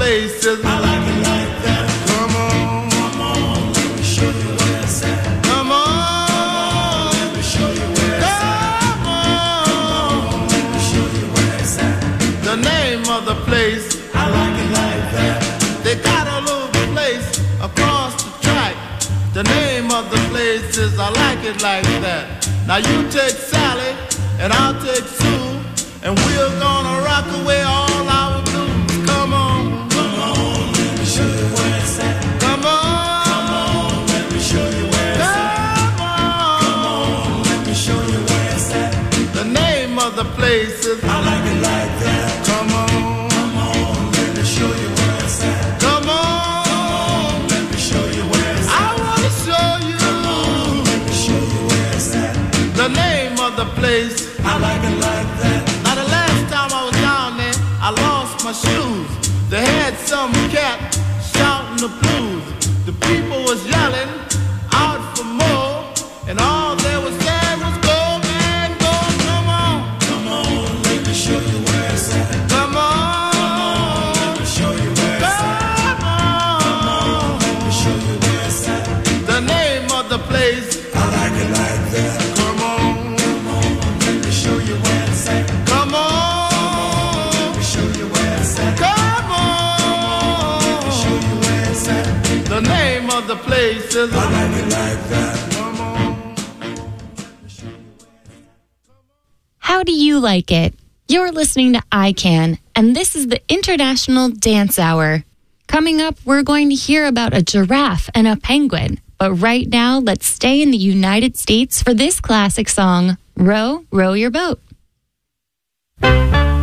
places. I like it like that. Come on, come on, let me show you where it's at. Come on, let me show you where it's at. Come on, let me show you where it's at. The name of the place, I like it like that. They got a little place across the track. The name of the place is I like it like that. Now you take Sally and I'll take Sue, and we're gonna rock away all our blues. Come on, come on, let me show you where it's at. Come on, come on, let me show you where it's at. Come on, let me show you where it's at. The name of the place is I like it like that. Come on, come on, let me show you where it's at. Come on, let me show you where it's at. I wanna show you. Come on, let me show you where it's at. The name of the place, I like it like that. Now the last time I was down there, I lost my shoes. They had some cat shouting the blues. The people was yelling out for more, and all they was saying was go, man, go. Come on, come on, let me show you where it's at. Come on, come on, let me show you where it's at. Come on, let me show you where it's at. The name of the place, I like it like that. Come on, come on, let me show you where it's at. Come on, let me show you where it's at. Come on, let me show you where it's at. The name of the place is I like it like that. Come on. How do you like it? You're listening to I Can, and this is the International Dance Hour. Coming up, we're going to hear about a giraffe and a penguin. But right now, let's stay in the United States for this classic song, Row, Row Your Boat.